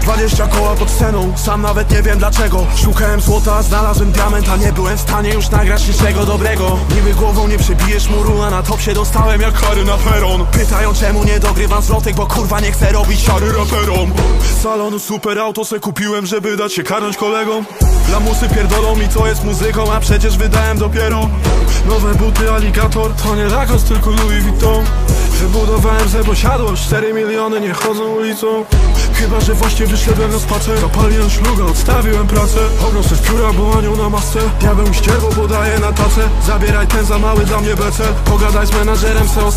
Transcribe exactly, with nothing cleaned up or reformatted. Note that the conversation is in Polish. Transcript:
Dwadzieścia koła pod sceną, sam nawet nie wiem dlaczego. Szukałem złota, znalazłem diament, a nie byłem w stanie już nagrać niczego dobrego. Niby głową nie przebijesz muru, a na top się dostałem jak Harry na peron. Pytają czemu nie dogrywam zlotek, bo kurwa nie chcę robić siary raperom. Z salonu super auto se kupiłem, żeby dać się karnąć kolegom. Lamusy pierdolą mi co jest muzyką, a przecież wydałem dopiero nowe buty Alligator. To nie Lacoste, tylko Louis Vuitton. Wybudowałem ze posiadłość, cztery miliony nie chodzą ulicą. Chyba, że właśnie wyszedłem na spacer. Zapaliłem szluga, odstawiłem pracę. Ognosę z pióra, bo anioł na masce. Diabeł ścierwo podaje na tacę. Zabieraj ten za mały dla mnie becel. Pogadaj z menadżerem se o